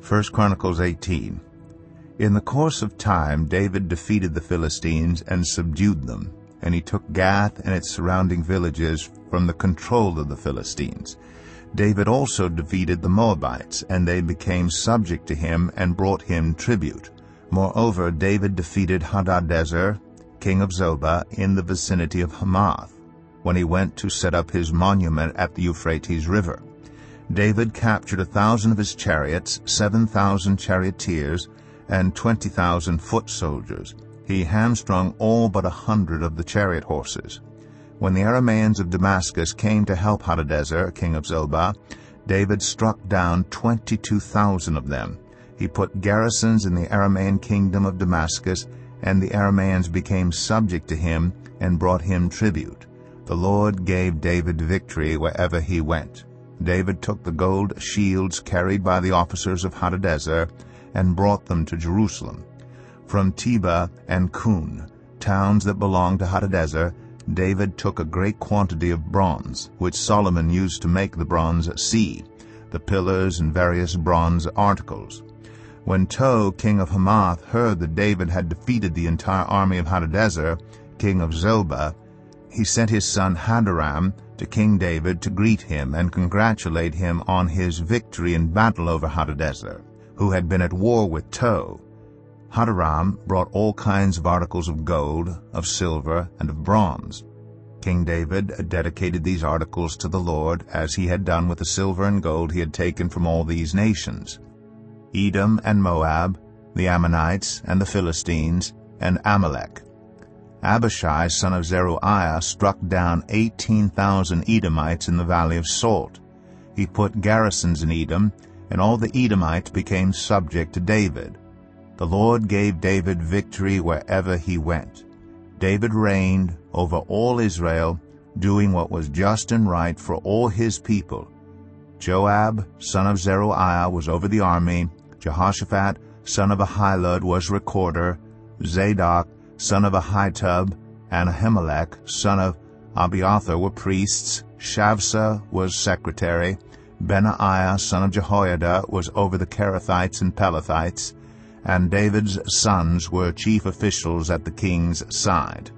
1 Chronicles 18. In the course of time, David defeated the Philistines and subdued them, and he took Gath and its surrounding villages from the control of the Philistines. David also defeated the Moabites, and they became subject to him and brought him tribute. Moreover, David defeated Hadadezer, king of Zobah, in the vicinity of Hamath, when he went to set up his monument at the Euphrates River. David captured 1,000 of his chariots, 7,000 charioteers, and 20,000 foot soldiers. He hamstrung all but 100 of the chariot horses. When the Arameans of Damascus came to help Hadadezer, king of Zobah, David struck down 22,000 of them. He put garrisons in the Aramean kingdom of Damascus, and the Arameans became subject to him and brought him tribute. The Lord gave David victory wherever he went. David took the gold shields carried by the officers of Hadadezer and brought them to Jerusalem. From Tebah and Kun, towns that belonged to Hadadezer, David took a great quantity of bronze, which Solomon used to make the bronze sea, the pillars and various bronze articles. When Tou, king of Hamath, heard that David had defeated the entire army of Hadadezer, king of Zobah, he sent his son Hadoram to King David to greet him and congratulate him on his victory in battle over Hadadezer, who had been at war with Tou. Hadoram brought all kinds of articles of gold, of silver, and of bronze. King David dedicated these articles to the Lord, as he had done with the silver and gold he had taken from all these nations: Edom and Moab, the Ammonites and the Philistines, and Amalek. Abishai, son of Zeruiah, struck down 18,000 Edomites in the valley of Salt. He put garrisons in Edom, and all the Edomites became subject to David. The Lord gave David victory wherever he went. David reigned over all Israel, doing what was just and right for all his people. Joab, son of Zeruiah, was over the army. Jehoshaphat, son of Ahilud, was recorder. Zadok, son of Ahitub, and Ahimelech, son of Abiathar, were priests. Shavsha was secretary. Benaiah, son of Jehoiada, was over the Kerethites and Pelethites, and David's sons were chief officials at the king's side.